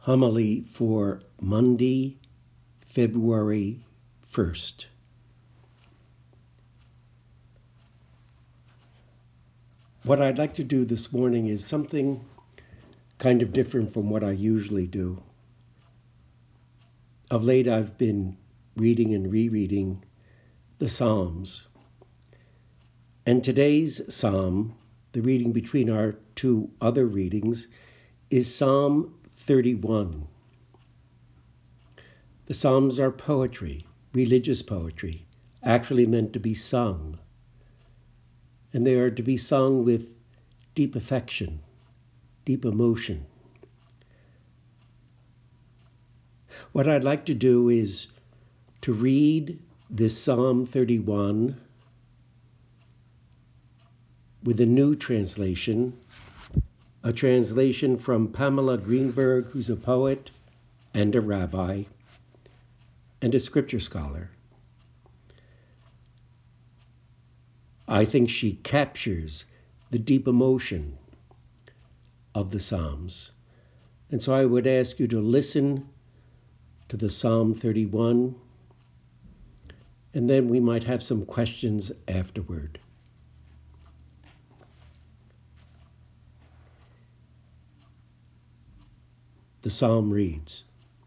Homily for Monday, February 1st. What I'd like to do this morning is something kind of different from what I usually do. Of late, I've been reading and rereading the Psalms. And today's Psalm, the reading between our two other readings, is Psalm 31. The Psalms are poetry, religious poetry, actually meant to be sung. And they are to be sung with deep affection, deep emotion. What I'd like to do is to read this Psalm 31 with a new translation, a translation from Pamela Greenberg, who's a poet and a rabbi and a scripture scholar. I think she captures the deep emotion of the Psalms. And so I would ask you to listen to the Psalm 31, and then we might have some questions afterward. The Psalm reads,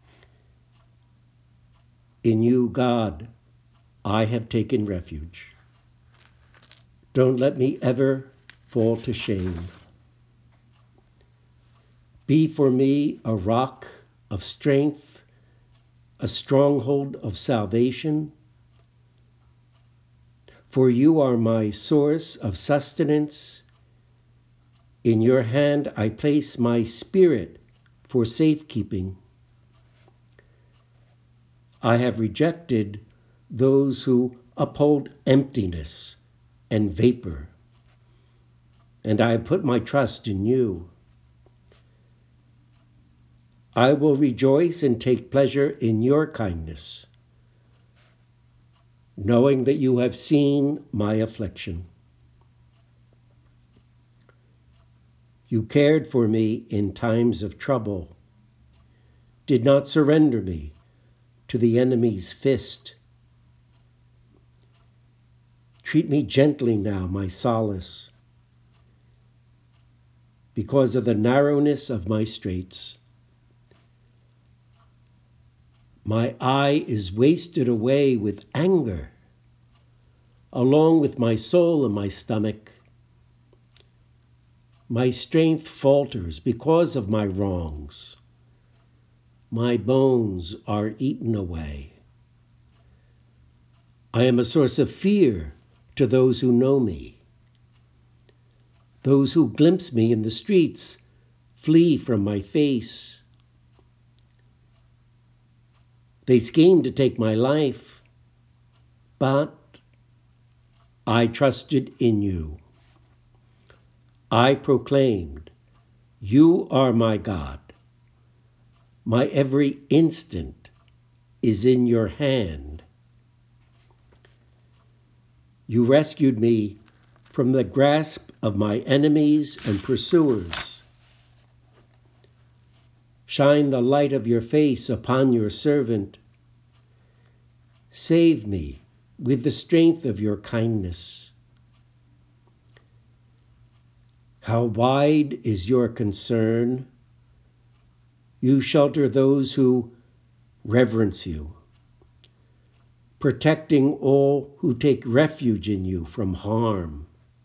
"In you, God, I have taken refuge. Don't let me ever fall to shame. Be for me a rock of strength, a stronghold of salvation. For you are my source of sustenance. In your hand I place my spirit for safekeeping. I have rejected those who uphold emptiness and vapor, and I have put my trust in you. I will rejoice and take pleasure in your kindness, knowing that you have seen my affliction. You cared for me in times of trouble, did not surrender me to the enemy's fist. Treat me gently now, my solace, because of the narrowness of my straits. My eye is wasted away with anger, along with my soul and my stomach. My strength falters because of my wrongs. My bones are eaten away. I am a source of fear to those who know me. Those who glimpse me in the streets flee from my face. They scheme to take my life, but I trusted in you. I proclaimed, you are my God. My every instant is in your hand. You rescued me from the grasp of my enemies and pursuers. Shine the light of your face upon your servant. Save me with the strength of your kindness. How wide is your concern? You shelter those who reverence you, protecting all who take refuge in you from harm.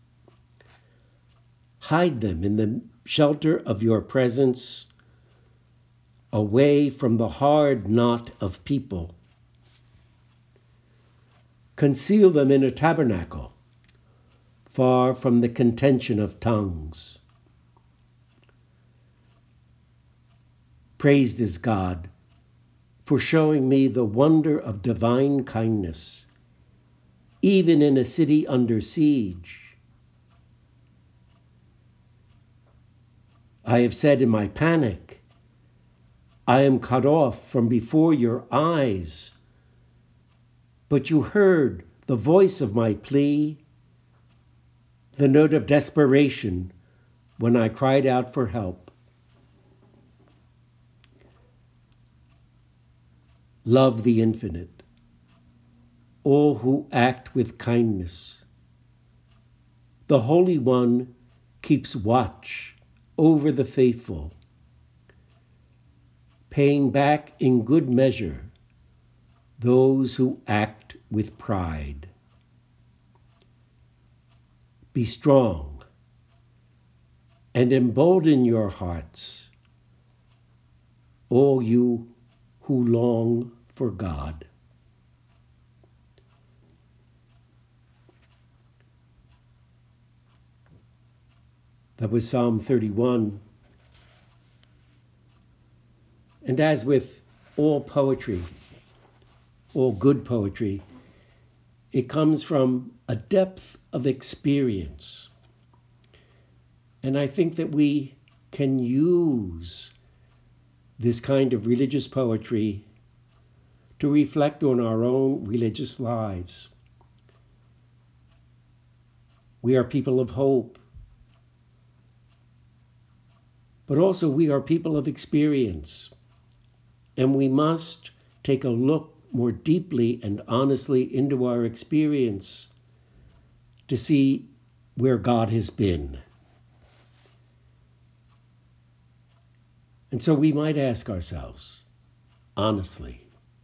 Hide them in the shelter of your presence, away from the hard knot of people. Conceal them in a tabernacle, far from the contention of tongues. Praised is God for showing me the wonder of divine kindness, even in a city under siege. I have said in my panic, I am cut off from before your eyes. But you heard the voice of my plea, the note of desperation when I cried out for help. love the infinite, all who act with kindness. The Holy One keeps watch over the faithful, paying back in good measure those who act with pride. Be strong and embolden your hearts, all you who long for God. That was Psalm 31. And as with all poetry, all good poetry, it comes from a depth of experience. And I think that we can use this kind of religious poetry to reflect on our own religious lives. We are people of hope, but also we are people of experience, and we must take a look more deeply and honestly into our experience to see where God has been. And so we might ask ourselves, honestly,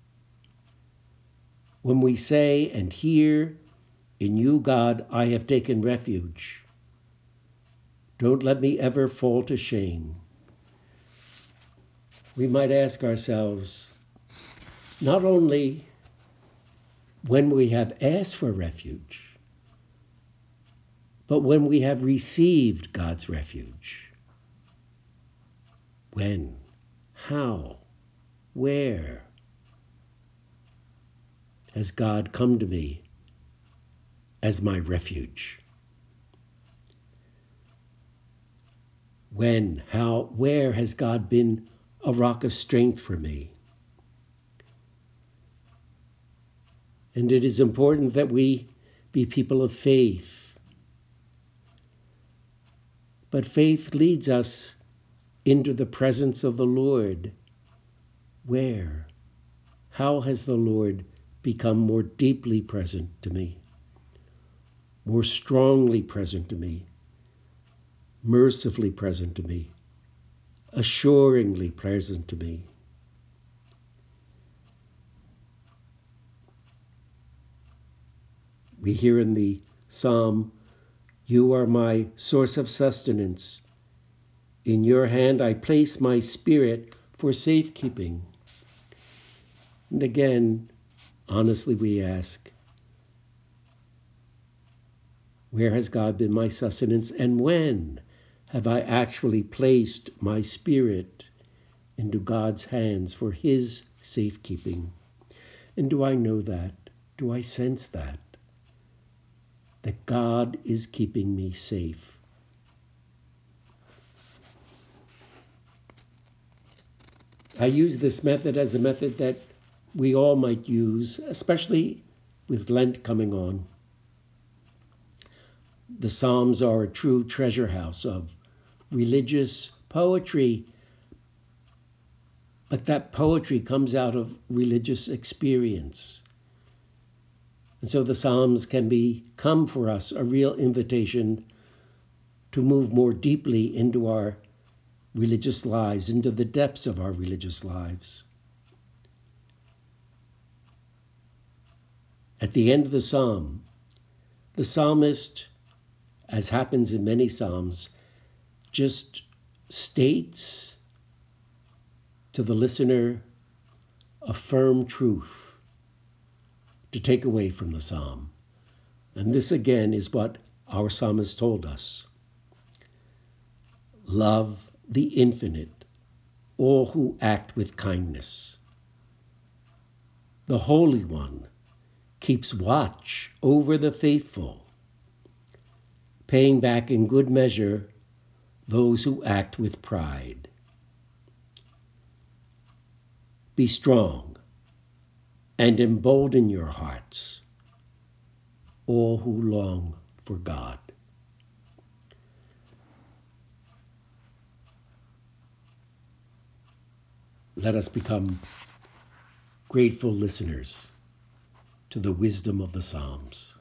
when we say and hear, "In you, God, I have taken refuge. Don't let me ever fall to shame," we might ask ourselves, not only when we have asked for refuge, but when we have received God's refuge. When? How? Where has God come to me as my refuge? When? How? Where has God been a rock of strength for me? And it is important that we be people of faith. But faith leads us into the presence of the Lord. Where? How has the Lord become more deeply present to me, more strongly present to me, mercifully present to me, assuringly present to me? We hear in the psalm, "You are my source of sustenance. In your hand I place my spirit for safekeeping." And again, honestly, we ask, where has God been my sustenance, and when have I actually placed my spirit into God's hands for his safekeeping? And do I know that? Do I sense that? That God is keeping me safe? I use this method as a method that we all might use, especially with Lent coming on. The Psalms are a true treasure house of religious poetry, but that poetry comes out of religious experience. And so the Psalms can become for us a real invitation to move more deeply into our religious lives, into the depths of our religious lives. At the end of the psalm, the psalmist, as happens in many psalms, just states to the listener a firm truth to take away from the psalm. And this again is what our psalmist told us. Love the infinite, all who act with kindness. The Holy One keeps watch over the faithful, paying back in good measure those who act with pride. Be strong and embolden your hearts, all who long for God. Let us become grateful listeners to the wisdom of the Psalms.